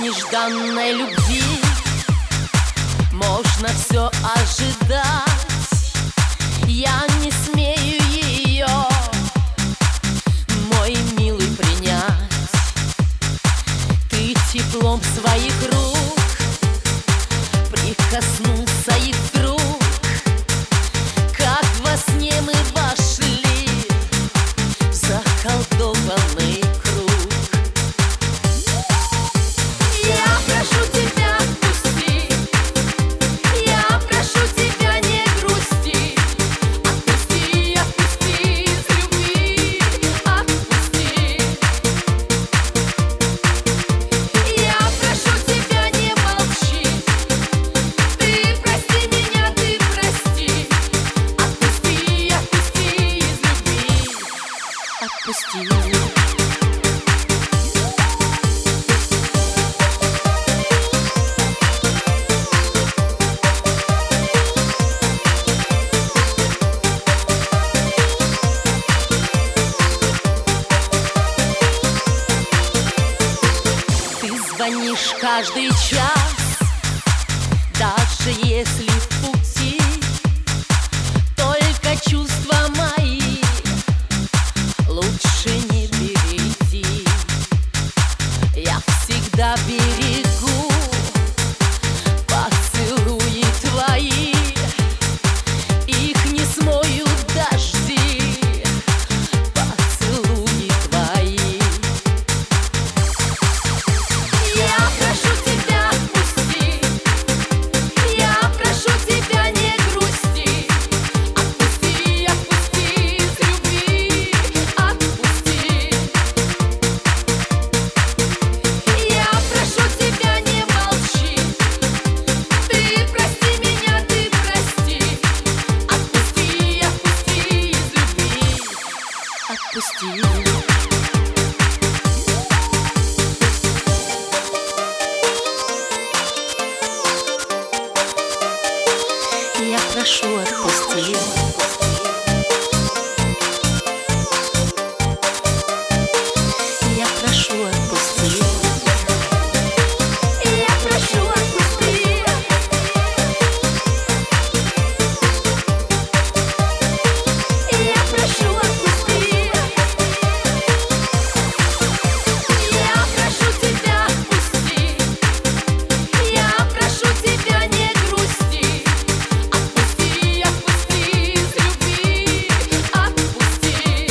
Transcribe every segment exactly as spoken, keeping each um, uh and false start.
нежданной любви можно все ожидать. Я не смею ее, мой милый, принять. Ты теплом своих рук прикоснулся, и вдруг, как во сне, мы вошли в заколдованный круг. Я прошу тебя, отпусти, я прошу тебя, не грусти. Отпусти, отпусти из любви, отпусти. Я прошу тебя, не молчи, ты прости меня, ты прости. Отпусти, отпусти из любви, отпусти. Звонишь каждый час, даже если в пути, только чувства мои лучше не береги. Я всегда берегу поцелуи твои, их не смоют дожди, поцелуи твои. Я прошу тебя, отпусти, я прошу тебя, не грусти. Отпусти, отпусти из любви, отпусти. Я прошу тебя, не молчи, ты прости меня, ты прости. Отпусти, отпусти из любви, отпусти. Я прошу, отпусти. Я прошу, отпусти. Я прошу, отпусти. Я прошу, отпусти. Я прошу тебя, отпусти. Я прошу тебя, не грусти. Отпусти, отпусти из любви, отпусти.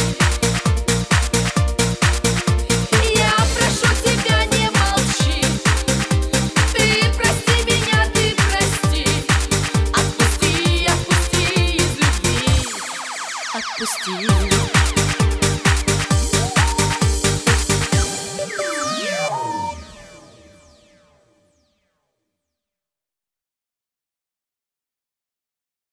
Я прошу тебя, не молчи, ты прости меня, ты прости. Отпусти, отпусти из любви, отпусти.